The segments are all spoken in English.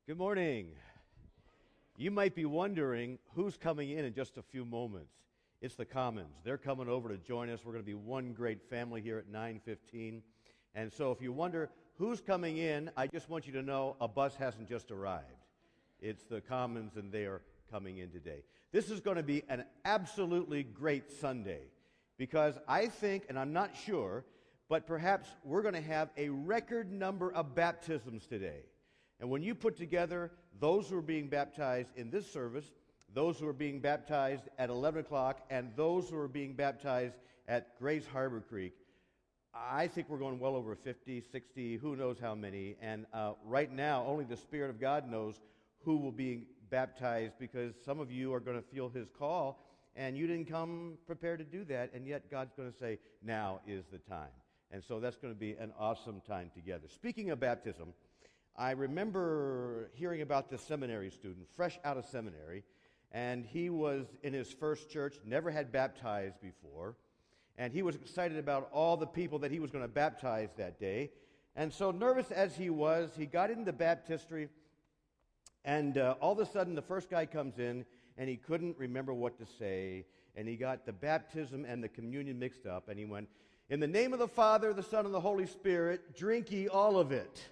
Good morning. You might be wondering who's coming in just a few moments. It's the Commons. They're coming over to join us. We're going to be one great family here at 9:15. And so if you wonder who's coming in, I just want you to know a bus hasn't just arrived. It's the Commons, and they are coming in today. This is going to be an absolutely great Sunday because I think, and I'm not sure, but perhaps we're going to have a record number of baptisms today. And when you put together those who are being baptized in this service, those who are being baptized at 11 o'clock, and those who are being baptized at Grace Harbor Creek, I think we're going well over 50, 60, who knows how many. And right now, only the Spirit of God knows who will be baptized, because some of you are going to feel His call, and you didn't come prepared to do that, and yet God's going to say, now is the time. And so that's going to be an awesome time together. Speaking of baptism, I remember hearing about this seminary student, fresh out of seminary, and he was in his first church, never had baptized before, and he was excited about all the people that he was going to baptize that day. And so nervous as he was, he got into baptistry, and all of a sudden the first guy comes in, and he couldn't remember what to say, and he got the baptism and the communion mixed up, and he went, "In the name of the Father, the Son, and the Holy Spirit, drink ye all of it."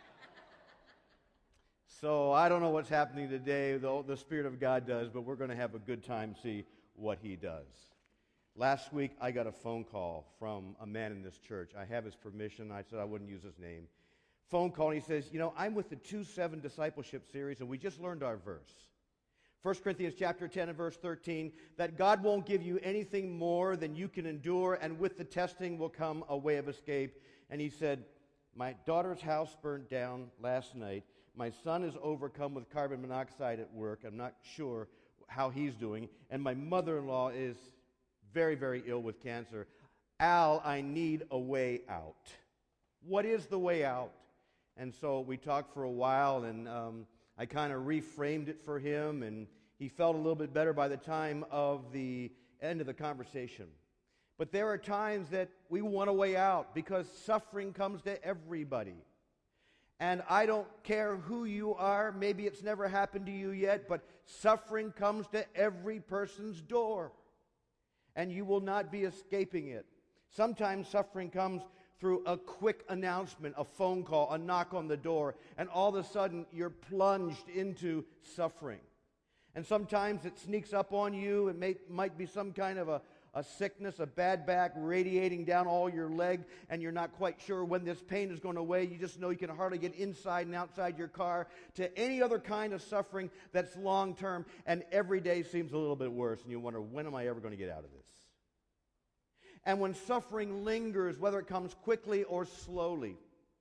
So I don't know what's happening today, though the Spirit of God does, but we're going to have a good time, see what He does. Last week, I got a phone call from a man in this church. I have his permission. I said I wouldn't use his name. Phone call, and he says, I'm with the 2-7 discipleship series, and we just learned our verse. 1 Corinthians chapter 10 and verse 13, that God won't give you anything more than you can endure, and with the testing will come a way of escape. And he said, my daughter's house burned down last night. My son is overcome with carbon monoxide at work. I'm not sure how he's doing. And my mother-in-law is very, very ill with cancer. Al, I need a way out. What is the way out? And so we talked for a while, and I kind of reframed it for him, and he felt a little bit better by the time of the end of the conversation. But there are times that we want a way out because suffering comes to everybody. And I don't care who you are, maybe it's never happened to you yet, but suffering comes to every person's door. And you will not be escaping it. Sometimes suffering comes through a quick announcement, a phone call, a knock on the door, and all of a sudden you're plunged into suffering. And sometimes it sneaks up on you. It might be some kind of a sickness, a bad back radiating down all your leg, and you're not quite sure when this pain is going away. You just know you can hardly get inside and outside your car, to any other kind of suffering that's long-term, and every day seems a little bit worse, and you wonder, when am I ever going to get out of this? And when suffering lingers, whether it comes quickly or slowly,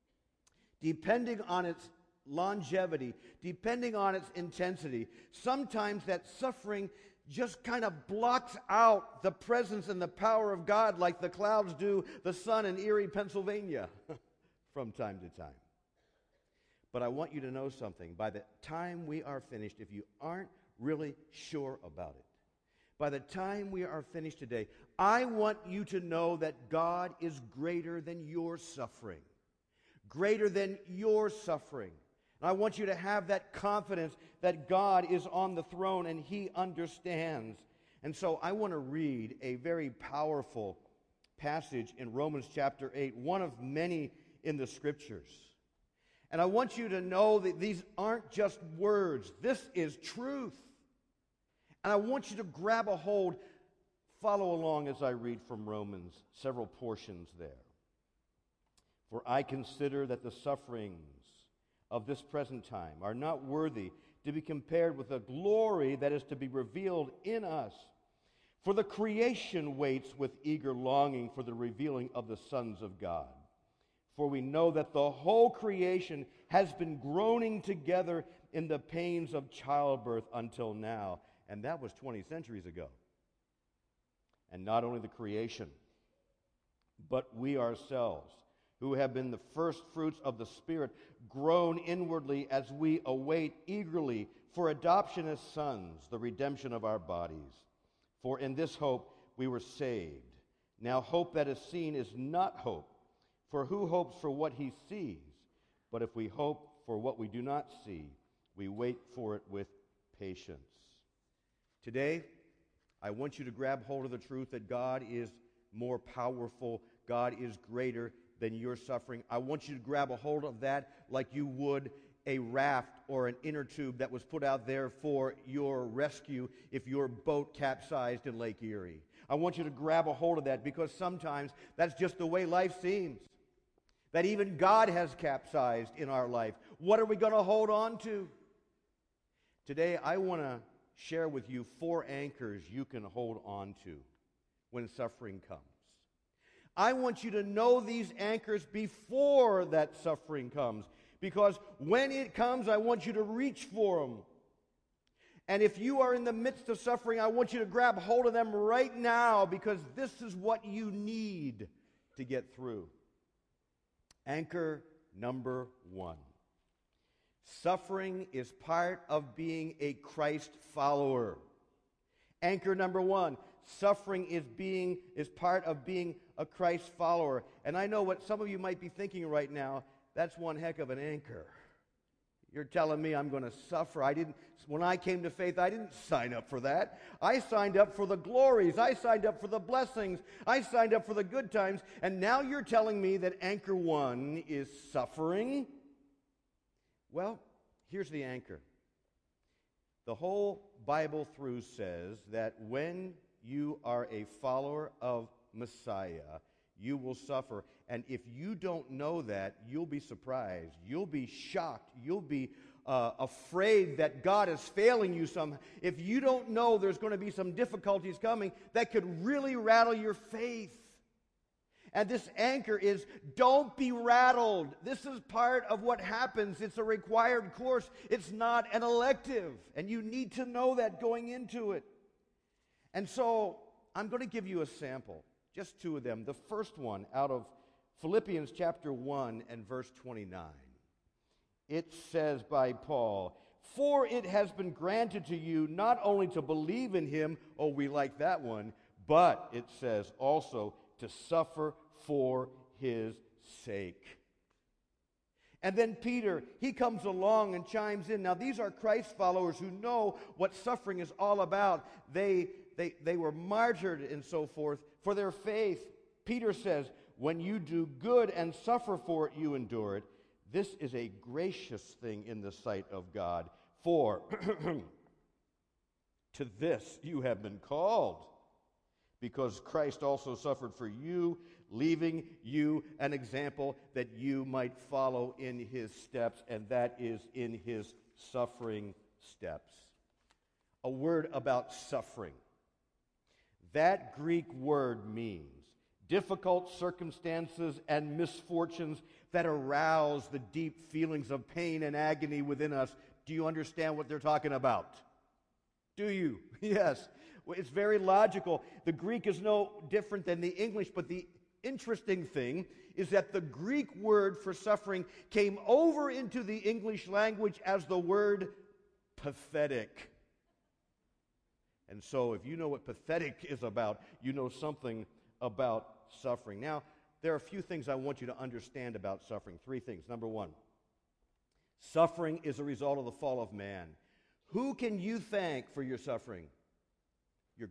depending on its longevity, depending on its intensity, sometimes that suffering just kind of blocks out the presence and the power of God like the clouds do the sun in Erie, Pennsylvania from time to time. But I want you to know something. By the time we are finished, if you aren't really sure about it, by the time we are finished today, I want you to know that God is greater than your suffering. Greater than your suffering. And I want you to have that confidence that God is on the throne and He understands. And so I want to read a very powerful passage in Romans chapter 8, one of many in the Scriptures. And I want you to know that these aren't just words. This is truth. And I want you to grab a hold, follow along as I read from Romans, several portions there. For I consider that the sufferings of this present time are not worthy to be compared with the glory that is to be revealed in us. For the creation waits with eager longing for the revealing of the sons of God. For we know that the whole creation has been groaning together in the pains of childbirth until now. And that was 20 centuries ago. And not only the creation, but we ourselves, who have been the first fruits of the Spirit, groan inwardly as we await eagerly for adoption as sons, the redemption of our bodies. For in this hope we were saved. Now hope that is seen is not hope, for who hopes for what he sees? But if we hope for what we do not see, we wait for it with patience. Today, I want you to grab hold of the truth that God is more powerful. God is greater than your suffering. I want you to grab a hold of that like you would a raft or an inner tube that was put out there for your rescue if your boat capsized in Lake Erie. I want you to grab a hold of that because sometimes that's just the way life seems. That even God has capsized in our life. What are we going to hold on to? Today, I want to share with you 4 anchors you can hold on to when suffering comes. I want you to know these anchors before that suffering comes, because when it comes, I want you to reach for them. And if you are in the midst of suffering, I want you to grab hold of them right now, because this is what you need to get through. Anchor number 1. Suffering is part of being a Christ follower. Anchor number 1. Suffering is part of being a Christ follower. And I know what some of you might be thinking right now. That's one heck of an anchor. You're telling me I'm going to suffer. When I came to faith, I didn't sign up for that. I signed up for the glories. I signed up for the blessings. I signed up for the good times. And now you're telling me that anchor 1 is suffering? Well, here's the anchor. The whole Bible through says that when you are a follower of Messiah, you will suffer. And if you don't know that, you'll be surprised. You'll be shocked. You'll be afraid that God is failing you somehow. If you don't know there's going to be some difficulties coming, that could really rattle your faith. And this anchor is, don't be rattled. This is part of what happens. It's a required course. It's not an elective. And you need to know that going into it. And so I'm going to give you a sample, just 2 of them. The first one out of Philippians chapter 1 and verse 29. It says by Paul, "For it has been granted to you not only to believe in him," oh, we like that one, "but," it says, "also to suffer for his sake." And then Peter, he comes along and chimes in. Now, these are Christ followers who know what suffering is all about. They were martyred and so forth for their faith. Peter says, "When you do good and suffer for it, you endure it. This is a gracious thing in the sight of God. For to this you have been called, because Christ also suffered for you, leaving you an example that you might follow in his steps," and that is in his suffering steps. A word about suffering. That Greek word means difficult circumstances and misfortunes that arouse the deep feelings of pain and agony within us. Do you understand what they're talking about? Do you? Yes. Well, it's very logical. The Greek is no different than the English, but the interesting thing is that the Greek word for suffering came over into the English language as the word pathetic. And so if you know what pathetic is about, you know something about suffering. Now, there are a few things I want you to understand about suffering. 3 things. Number 1, suffering is a result of the fall of man. Who can you thank for your suffering? Your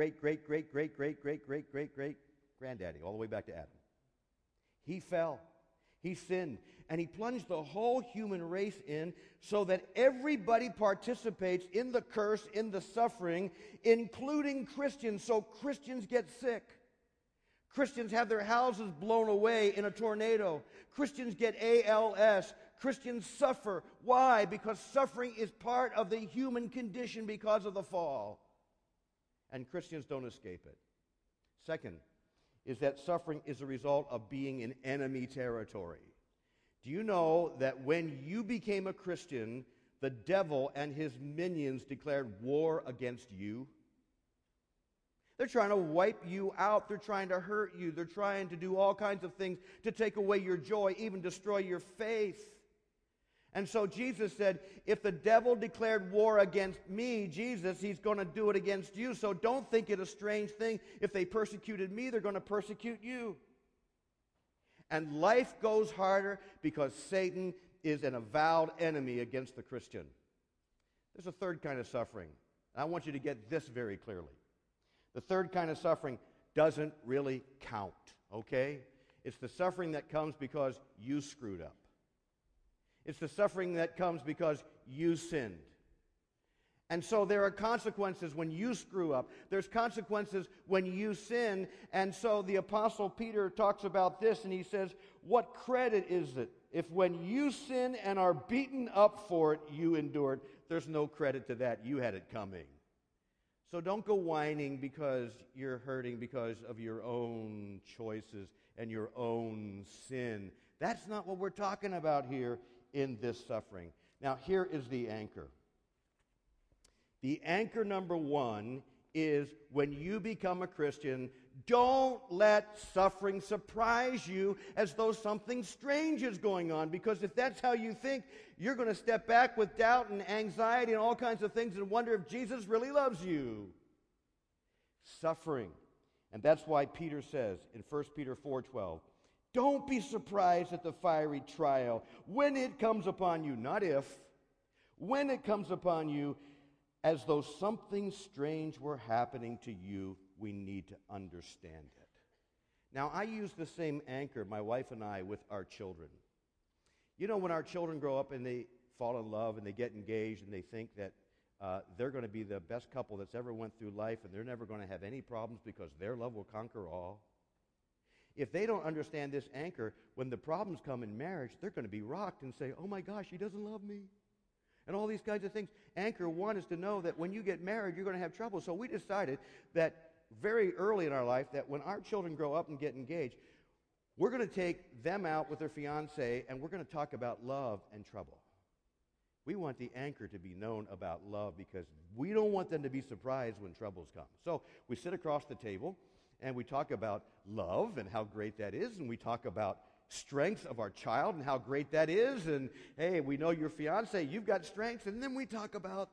great-great-great-great-great-great-great-great-great-granddaddy, all the way back to Adam. He fell. He sinned. And he plunged the whole human race in so that everybody participates in the curse, in the suffering, including Christians. So Christians get sick. Christians have their houses blown away in a tornado. Christians get ALS. Christians suffer. Why? Because suffering is part of the human condition because of the fall. And Christians don't escape it. Second is that suffering is a result of being in enemy territory. Do you know that when you became a Christian, the devil and his minions declared war against you? They're trying to wipe you out. They're trying to hurt you. They're trying to do all kinds of things to take away your joy, even destroy your faith. And so Jesus said, if the devil declared war against me, Jesus, he's going to do it against you. So don't think it a strange thing. If they persecuted me, they're going to persecute you. And life goes harder because Satan is an avowed enemy against the Christian. There's a third kind of suffering. And I want you to get this very clearly. The third kind of suffering doesn't really count, okay? It's the suffering that comes because you screwed up. It's the suffering that comes because you sinned. And so there are consequences when you screw up. There's consequences when you sin. And so the Apostle Peter talks about this, and he says, what credit is it if when you sin and are beaten up for it, you endure it? There's no credit to that. You had it coming. So don't go whining because you're hurting because of your own choices and your own sin. That's not what we're talking about here in this suffering. Now, here is the anchor. The anchor number one is when you become a Christian, don't let suffering surprise you as though something strange is going on. Because if that's how you think, you're going to step back with doubt and anxiety and all kinds of things and wonder if Jesus really loves you. Suffering. And that's why Peter says in 1 Peter 4:12, don't be surprised at the fiery trial when it comes upon you, not if, when it comes upon you, as though something strange were happening to you. We need to understand it. Now, I use the same anchor, my wife and I, with our children. You know, when our children grow up and they fall in love and they get engaged and they think that they're going to be the best couple that's ever went through life and they're never going to have any problems because their love will conquer all. If they don't understand this anchor, when the problems come in marriage, they're going to be rocked and say, oh my gosh, he doesn't love me. And all these kinds of things. Anchor one is to know that when you get married, you're going to have trouble. So we decided that very early in our life that when our children grow up and get engaged, we're going to take them out with their fiancé and we're going to talk about love and trouble. We want the anchor to be known about love because we don't want them to be surprised when troubles come. So we sit across the table and we talk about love and how great that is, and we talk about strengths of our child and how great that is, and hey, we know your fiance, you've got strengths, and then we talk about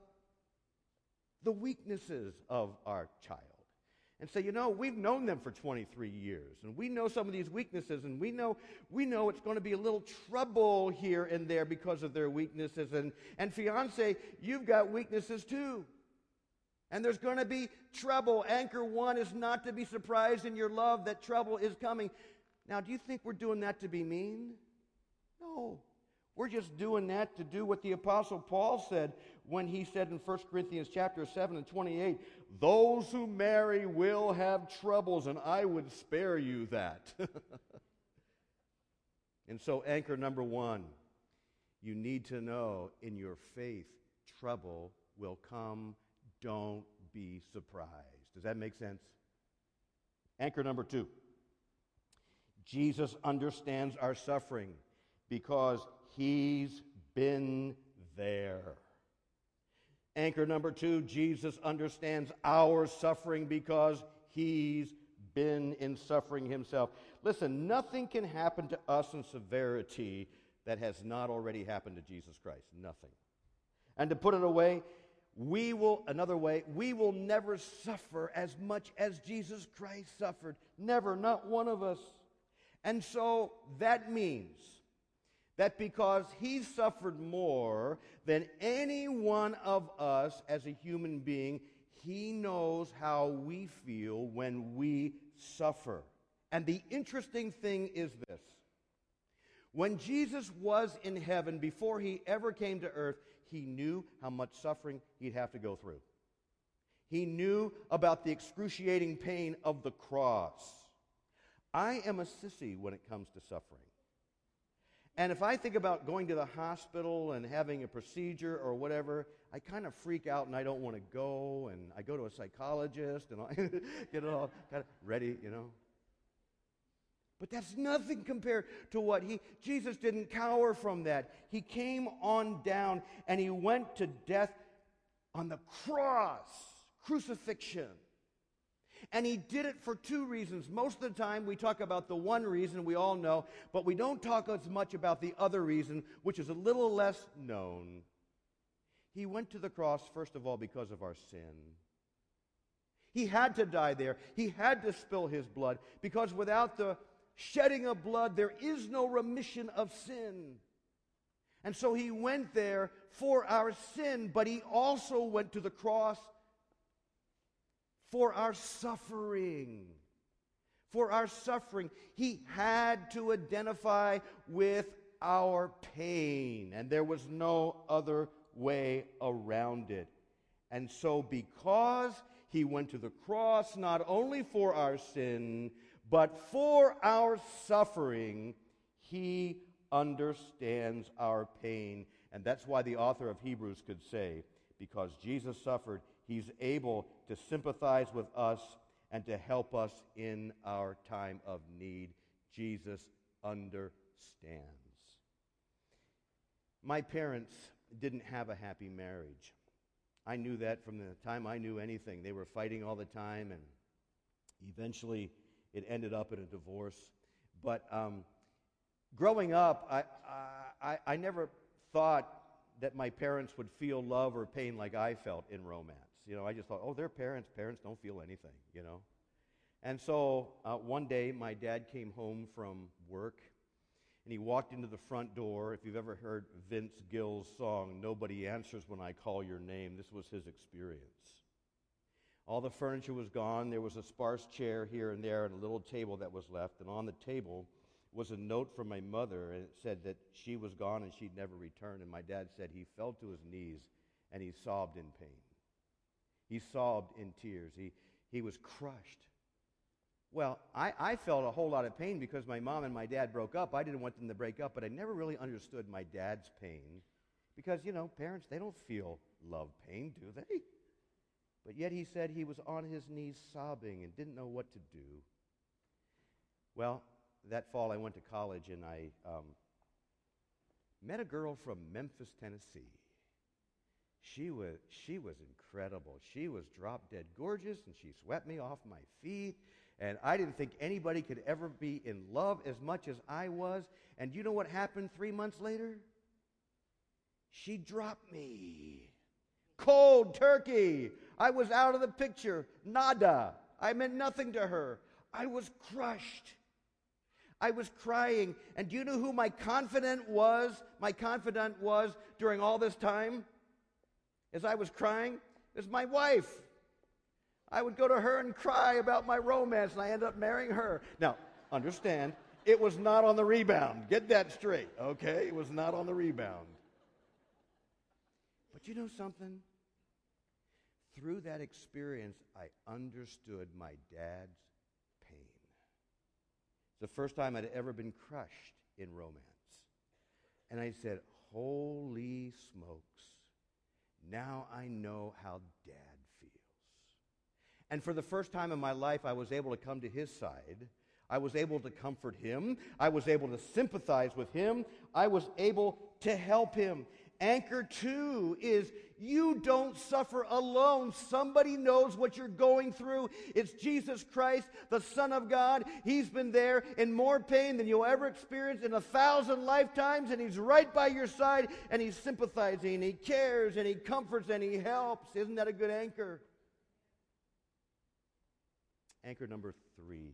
the weaknesses of our child and say, you know, we've known them for 23 years and we know some of these weaknesses, and we know it's going to be a little trouble here and there because of their weaknesses, and fiance, you've got weaknesses too. And there's going to be trouble. Anchor one is not to be surprised in your love that trouble is coming. Now, do you think we're doing that to be mean? No. We're just doing that to do what the Apostle Paul said when he said in 1 Corinthians chapter 7 and 28, those who marry will have troubles, and I would spare you that. And so anchor number one, you need to know in your faith, trouble will come. Don't be surprised. Does that make sense? Anchor number two. Jesus understands our suffering because he's been there. Anchor number two, Jesus understands our suffering because he's been in suffering himself. Listen, nothing can happen to us in severity that has not already happened to Jesus Christ. Nothing. And to put it away, we will never suffer as much as Jesus Christ suffered. Never, not one of us. And so that means that because he suffered more than any one of us as a human being, he knows how we feel when we suffer. And the interesting thing is this. When Jesus was in heaven, before he ever came to earth, he knew how much suffering he'd have to go through. He knew about the excruciating pain of the cross. I am a sissy when it comes to suffering. And if I think about going to the hospital and having a procedure or whatever, I kind of freak out and I don't want to go, and I go to a psychologist and I get it all kind of ready, you know. But that's nothing compared to what Jesus didn't cower from that. He came on down and he went to death on the cross, crucifixion. And he did it for two reasons. Most of the time we talk about the one reason we all know, but we don't talk as much about the other reason, which is a little less known. He went to the cross, first of all, because of our sin. He had to die there. He had to spill his blood, because without the shedding of blood, there is no remission of sin. And so he went there for our sin, but he also went to the cross for our suffering. For our suffering. He had to identify with our pain, and there was no other way around it. And so because he went to the cross not only for our sin, but for our suffering, he understands our pain. And that's why the author of Hebrews could say, because Jesus suffered, he's able to sympathize with us and to help us in our time of need. Jesus understands. My parents didn't have a happy marriage. I knew that from the time I knew anything. They were fighting all the time, and eventually it ended up in a divorce. But growing up, I never thought that my parents would feel love or pain like I felt in romance. I just thought, oh, they're parents. Parents don't feel anything, And so one day, my dad came home from work, and he walked into the front door. If you've ever heard Vince Gill's song, "Nobody Answers When I Call Your Name," this was his experience. All the furniture was gone. There was a sparse chair here and there and a little table that was left. And on the table was a note from my mother, and it said that she was gone and she'd never return. And my dad said he fell to his knees and he sobbed in pain. He sobbed in tears. He was crushed. Well, I felt a whole lot of pain because my mom and my dad broke up. I didn't want them to break up, but I never really understood my dad's pain because, parents, they don't feel love pain, do they? But yet he said he was on his knees sobbing and didn't know what to do. Well, that fall I went to college and I met a girl from Memphis, Tennessee. She was incredible. She was drop-dead gorgeous, and she swept me off my feet. And I didn't think anybody could ever be in love as much as I was. And you know what happened 3 months later? She dropped me. Cold turkey. I was out of the picture. Nada. I meant nothing to her. I was crushed. I was crying. And do you know who my confidant was? My confidant was during all this time? As I was crying, it was my wife. I would go to her and cry about my romance, and I ended up marrying her. Now, understand, it was not on the rebound. Get that straight, okay? It was not on the rebound. But you know something? Through that experience, I understood my dad's pain. It's the first time I'd ever been crushed in romance. And I said, holy smokes. Now I know how Dad feels. And for the first time in my life, I was able to come to his side. I was able to comfort him. I was able to sympathize with him. I was able to help him. Anchor 2 is you don't suffer alone. Somebody knows what you're going through. It's Jesus Christ, the Son of God. He's been there in more pain than you'll ever experience in 1,000 lifetimes, and he's right by your side, and he's sympathizing, and he cares, and he comforts, and he helps. Isn't that a good anchor? Anchor number 3.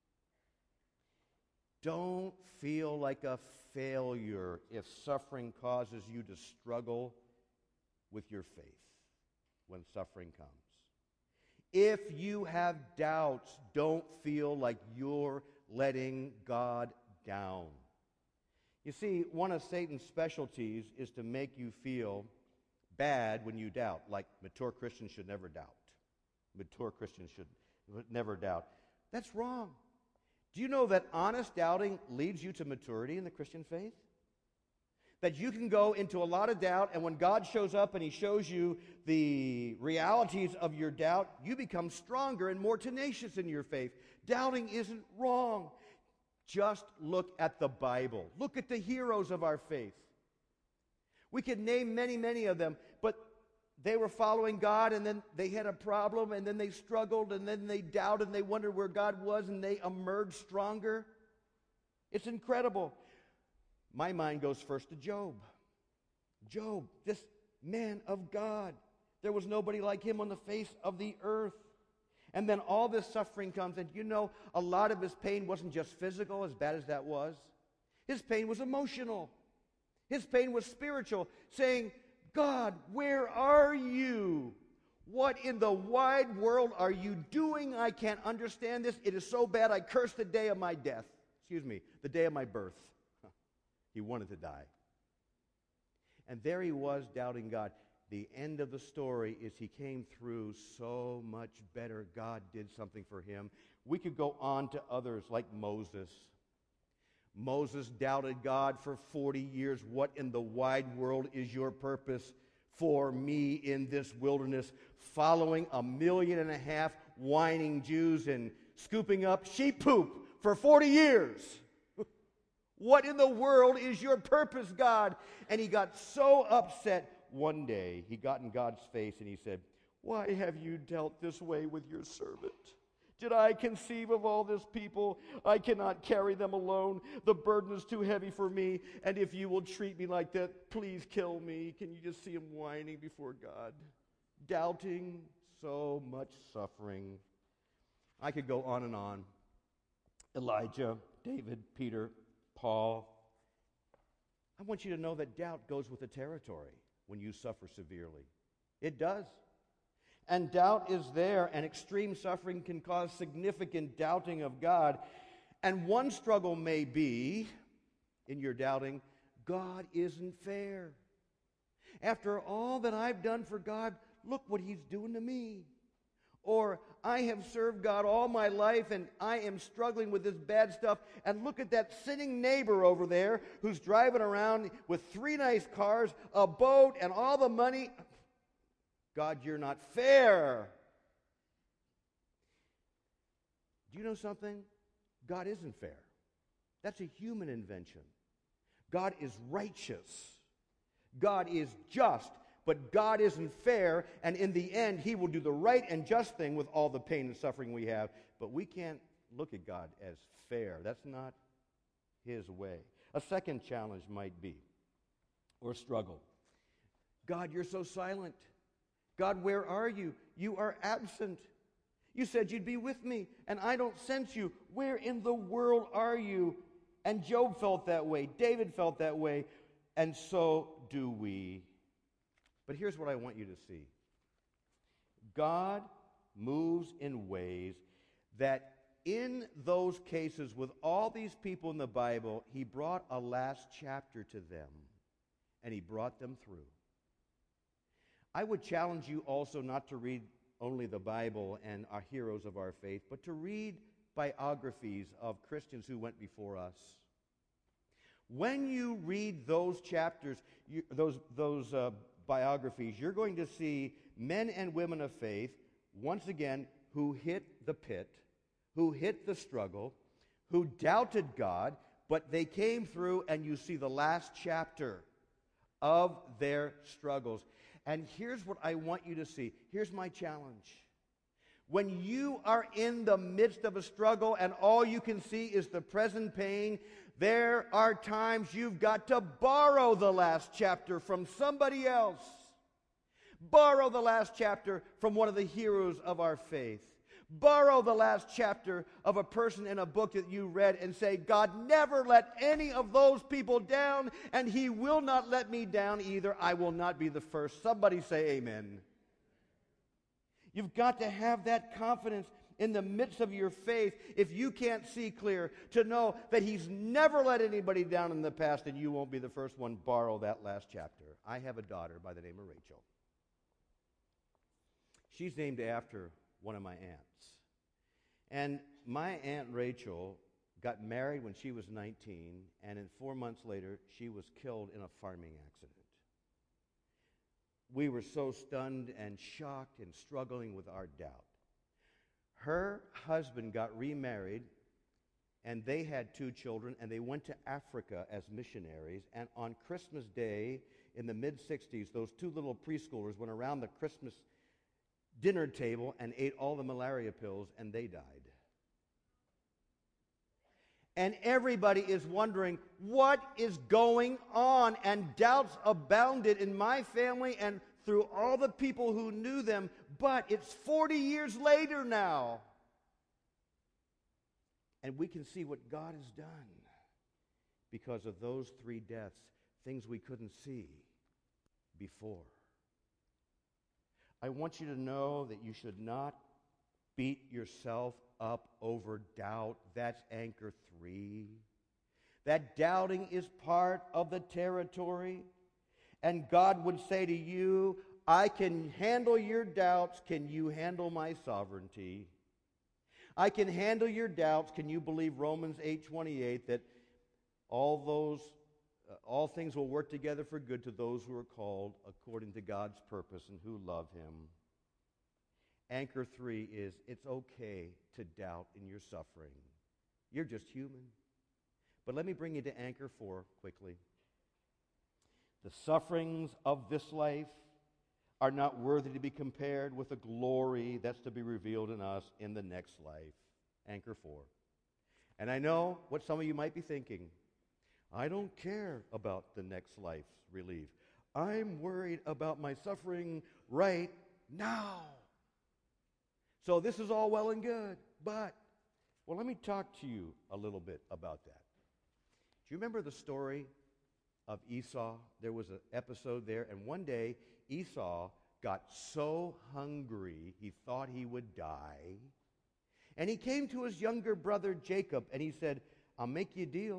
Don't feel like a failure if suffering causes you to struggle with your faith when suffering comes. If you have doubts, don't feel like you're letting God down. You see, one of Satan's specialties is to make you feel bad when you doubt, like mature Christians should never doubt. Mature Christians should never doubt. That's wrong. Do you know that honest doubting leads you to maturity in the Christian faith? That you can go into a lot of doubt, and when God shows up and he shows you the realities of your doubt, you become stronger and more tenacious in your faith. Doubting isn't wrong. Just look at the Bible. Look at the heroes of our faith. We could name many, many of them, but they were following God, and then they had a problem, and then they struggled, and then they doubted, and they wondered where God was, and they emerged stronger. It's incredible. My mind goes first to Job. Job, this man of God. There was nobody like him on the face of the earth. And then all this suffering comes, and you know, a lot of his pain wasn't just physical, as bad as that was. His pain was emotional. His pain was spiritual, saying, God, where are you? What in the wide world are you doing? I can't understand this. It is so bad I curse the day of my death. The day of my birth. He wanted to die. And there he was doubting God. The end of the story is he came through so much better. God did something for him. We could go on to others like Moses. Moses doubted God for 40 years. What in the wide world is your purpose for me in this wilderness, following 1.5 million whining Jews and scooping up sheep poop for 40 years? What in the world is your purpose, God? And he got so upset. One day, he got in God's face and he said, why have you dealt this way with your servant? Did I conceive of all this people? I cannot carry them alone. The burden is too heavy for me. And if you will treat me like that, please kill me. Can you just see him whining before God? Doubting, so much suffering. I could go on and on. Elijah, David, Peter, Paul. I want you to know that doubt goes with the territory when you suffer severely. It does. And doubt is there, and extreme suffering can cause significant doubting of God. And one struggle may be, in your doubting, God isn't fair. After all that I've done for God, look what he's doing to me. Or, I have served God all my life, and I am struggling with this bad stuff, and look at that sinning neighbor over there who's driving around with 3 nice cars, a boat, and all the money. God, you're not fair. Do you know something? God isn't fair. That's a human invention. God is righteous. God is just. But God isn't fair, and in the end, he will do the right and just thing with all the pain and suffering we have. But we can't look at God as fair. That's not his way. A second challenge might be, or struggle. God, you're so silent. God, where are you? You are absent. You said you'd be with me, and I don't sense you. Where in the world are you? And Job felt that way. David felt that way. And so do we. But here's what I want you to see. God moves in ways that in those cases, with all these people in the Bible, he brought a last chapter to them, and he brought them through. I would challenge you also not to read only the Bible and our heroes of our faith, but to read biographies of Christians who went before us. When you read those chapters, those biographies, you're going to see men and women of faith, once again, who hit the pit, who hit the struggle, who doubted God, but they came through, and you see the last chapter of their struggles. And here's what I want you to see. Here's my challenge. When you are in the midst of a struggle and all you can see is the present pain, there are times you've got to borrow the last chapter from somebody else. Borrow the last chapter from one of the heroes of our faith. Borrow the last chapter of a person in a book that you read and say, God never let any of those people down, and he will not let me down either. I will not be the first. Somebody say amen. You've got to have that confidence in the midst of your faith, if you can't see clear, to know that he's never let anybody down in the past, and you won't be the first one. Borrow that last chapter. I have a daughter by the name of Rachel. She's named after one of my aunts. And my Aunt Rachel got married when she was 19, and 4 months later, she was killed in a farming accident. We were so stunned and shocked and struggling with our doubt. Her husband got remarried, and they had 2 children, and they went to Africa as missionaries. And on Christmas Day in the mid-'60s, those 2 little preschoolers went around the Christmas dinner table and ate all the malaria pills, and they died. And everybody is wondering, what is going on? And doubts abounded in my family and through all the people who knew them. But it's 40 years later now. And we can see what God has done because of those 3 deaths. things we couldn't see before. I want you to know that you should not beat yourself up over doubt. That's anchor 3. That doubting is part of the territory. And God would say to you, I can handle your doubts. Can you handle my sovereignty? I can handle your doubts. Can you believe Romans 8:28 that all things will work together for good to those who are called according to God's purpose and who love Him? Anchor 3 is it's okay to doubt in your suffering. You're just human. But let me bring you to anchor 4 quickly. The sufferings of this life are not worthy to be compared with the glory that's to be revealed in us in the next life. Anchor 4. And I know what some of you might be thinking. I don't care about the next life's relief. I'm worried about my suffering right now. So this is all well and good, but, well, let me talk to you a little bit about that. Do you remember the story of Esau? There was an episode there, and one day Esau got so hungry he thought he would die. And he came to his younger brother Jacob, and he said, I'll make you a deal.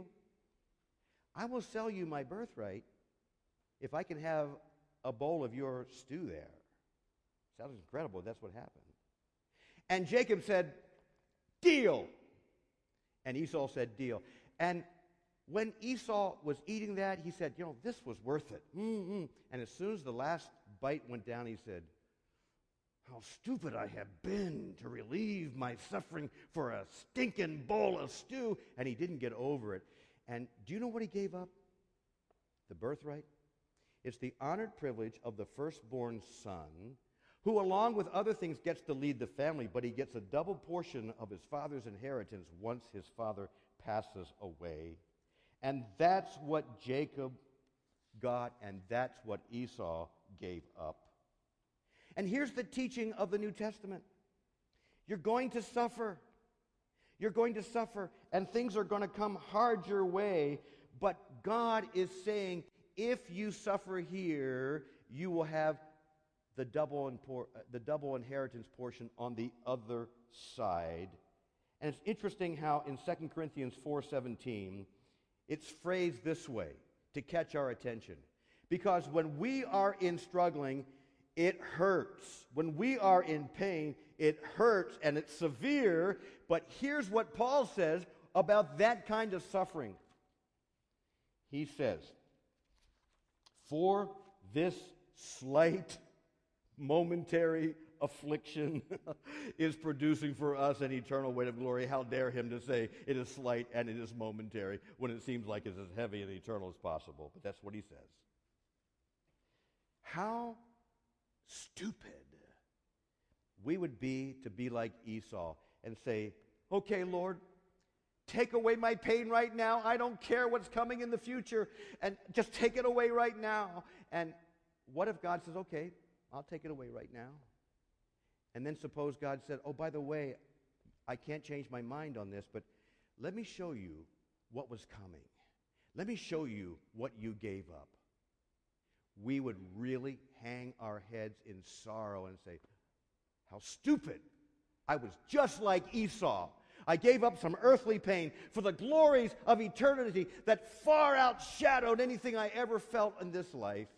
I will sell you my birthright if I can have a bowl of your stew there. Sounds incredible. That's what happened. And Jacob said, deal. And Esau said, deal. And when Esau was eating that, he said, this was worth it. And as soon as the last bite went down, he said, how stupid I have been to relieve my suffering for a stinking bowl of stew. And he didn't get over it. And do you know what he gave up? The birthright. It's the honored privilege of the firstborn son, who along with other things gets to lead the family, but he gets a double portion of his father's inheritance once his father passes away. And that's what Jacob got, and that's what Esau gave up. And here's the teaching of the New Testament. You're going to suffer. You're going to suffer, and things are going to come hard your way, but God is saying, if you suffer here, you will have the double inheritance portion on the other side. And it's interesting how in 2 Corinthians 4:17, it's phrased this way to catch our attention. Because when we are in struggling, it hurts. When we are in pain, it hurts and it's severe. But here's what Paul says about that kind of suffering. He says, for this slight momentary affliction is producing for us an eternal weight of glory. How dare him to say it is slight and it is momentary when it seems like it's as heavy and eternal as possible. But that's what he says. How stupid we would be to be like Esau and say, okay, Lord, take away my pain right now. I don't care what's coming in the future, and just take it away right now. And what if God says, okay, I'll take it away right now? And then suppose God said, oh, by the way, I can't change my mind on this, but let me show you what was coming. Let me show you what you gave up. We would really hang our heads in sorrow and say, how stupid. I was just like Esau. I gave up some earthly pain for the glories of eternity that far outshadowed anything I ever felt in this life.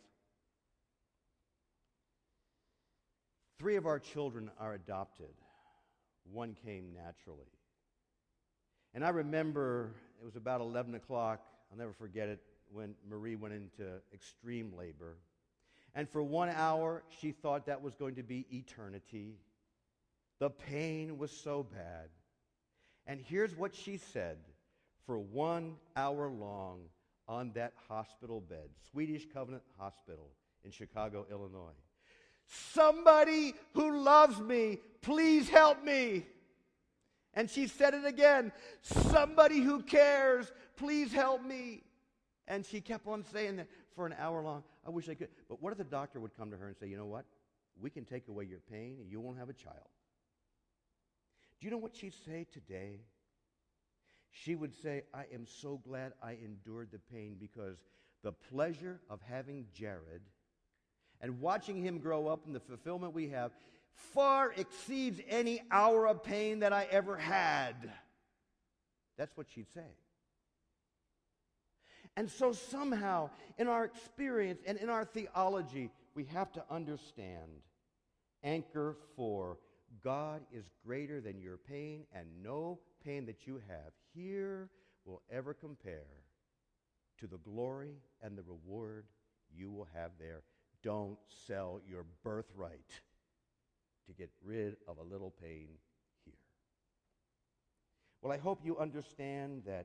3 of our children are adopted. 1 came naturally. And I remember it was about 11 o'clock, I'll never forget it, when Marie went into extreme labor. And for 1 hour, she thought that was going to be eternity. The pain was so bad. And here's what she said for 1 hour long on that hospital bed, Swedish Covenant Hospital in Chicago, Illinois. Somebody who loves me, please help me. And she said it again, somebody who cares, please help me. And she kept on saying that for an hour long. I wish I could. But what if the doctor would come to her and say, you know what? We can take away your pain and you won't have a child. Do you know what she'd say today? She would say, I am so glad I endured the pain because The pleasure of having Jared and watching him grow up in the fulfillment we have far exceeds any hour of pain that I ever had. That's what she'd say. And so somehow, in our experience and in our theology, we have to understand, anchor 4, God is greater than your pain, and no pain that you have here will ever compare to the glory and the reward you will have there. Don't sell your birthright to get rid of a little pain here. Well, I hope you understand that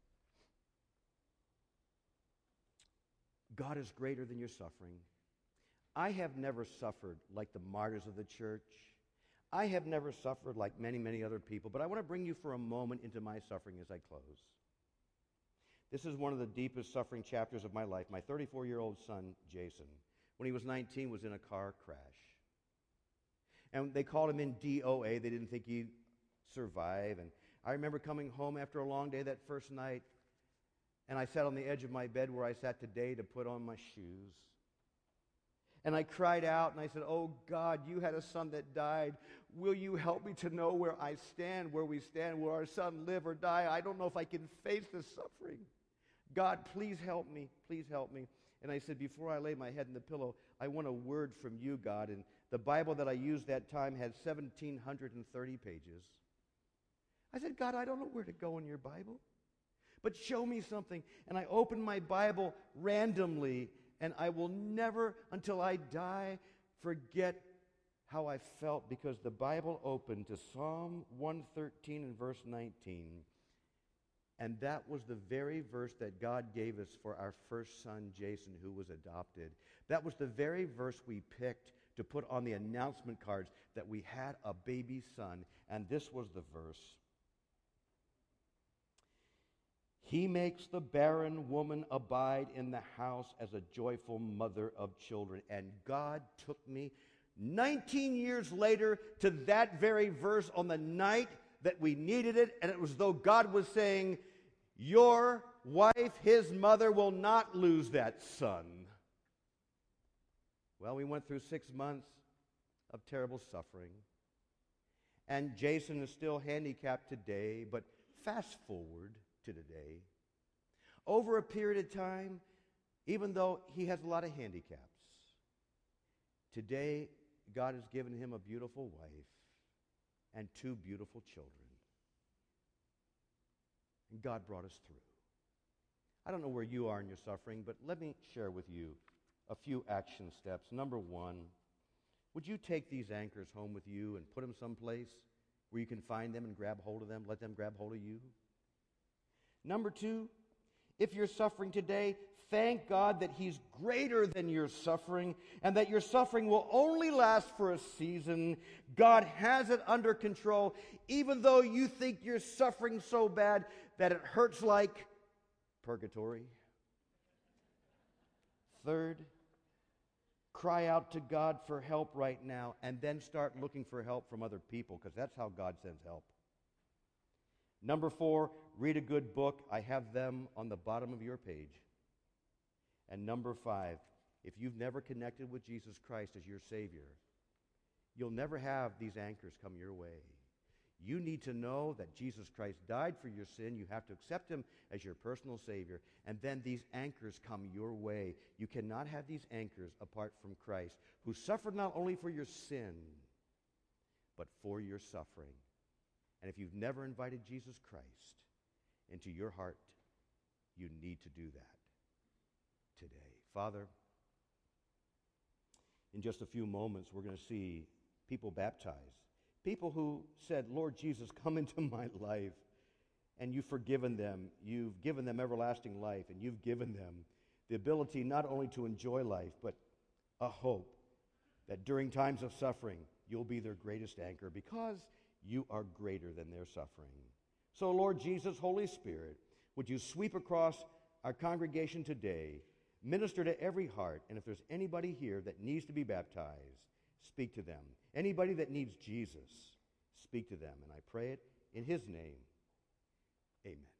God is greater than your suffering. I have never suffered like the martyrs of the church. I have never suffered like many, many other people, but I want to bring you for a moment into my suffering as I close. This is one of the deepest suffering chapters of my life. My 34-year-old son, Jason, when he was 19, was in a car crash. And they called him in DOA. They didn't think he'd survive. And I remember coming home after a long day that first night, and I sat on the edge of my bed where I sat today to put on my shoes. And I cried out and I said, "Oh God, you had a son that died. Will you help me to know where I stand, where we stand, will our son live or die? I don't know if I can face this suffering. God, please help me. Please help me." And I said, before I lay my head in the pillow, I want a word from you, God. And the Bible that I used that time had 1,730 pages. I said, God, I don't know where to go in your Bible, but show me something. And I opened my Bible randomly, and I will never, until I die, forget how I felt, because the Bible opened to Psalm 113 and verse 19. And that was the very verse that God gave us for our first son, Jason, who was adopted. That was the very verse we picked to put on the announcement cards that we had a baby son. And this was the verse. He makes the barren woman abide in the house as a joyful mother of children. And God took me 19 years later to that very verse on the night that we needed it, and it was as though God was saying, your wife, his mother, will not lose that son. Well, we went through 6 months of terrible suffering, and Jason is still handicapped today, but fast forward to today. Over a period of time, even though he has a lot of handicaps, today God has given him a beautiful wife and 2 beautiful children. And God brought us through. I don't know where you are in your suffering, but let me share with you a few action steps. Number 1, would you take these anchors home with you and put them someplace where you can find them and grab hold of them, let them grab hold of you? Number 2, if you're suffering today, thank God that he's greater than your suffering and that your suffering will only last for a season. God has it under control, even though you think you're suffering so bad that it hurts like purgatory. Third, cry out to God for help right now and then start looking for help from other people, because that's how God sends help. Number 4, read a good book. I have them on the bottom of your page. And number 5, if you've never connected with Jesus Christ as your Savior, you'll never have these anchors come your way. You need to know that Jesus Christ died for your sin. You have to accept him as your personal Savior. And then these anchors come your way. You cannot have these anchors apart from Christ, who suffered not only for your sin, but for your suffering. And if you've never invited Jesus Christ into your heart, you need to do that today. Father, in just a few moments, we're going to see people baptized. People who said, Lord Jesus, come into my life. And you've forgiven them. You've given them everlasting life. And you've given them the ability not only to enjoy life, but a hope that during times of suffering, you'll be their greatest anchor, because you are greater than their suffering. So, Lord Jesus, Holy Spirit, would you sweep across our congregation today, minister to every heart, and if there's anybody here that needs to be baptized, speak to them. Anybody that needs Jesus, speak to them. And I pray it in his name. Amen.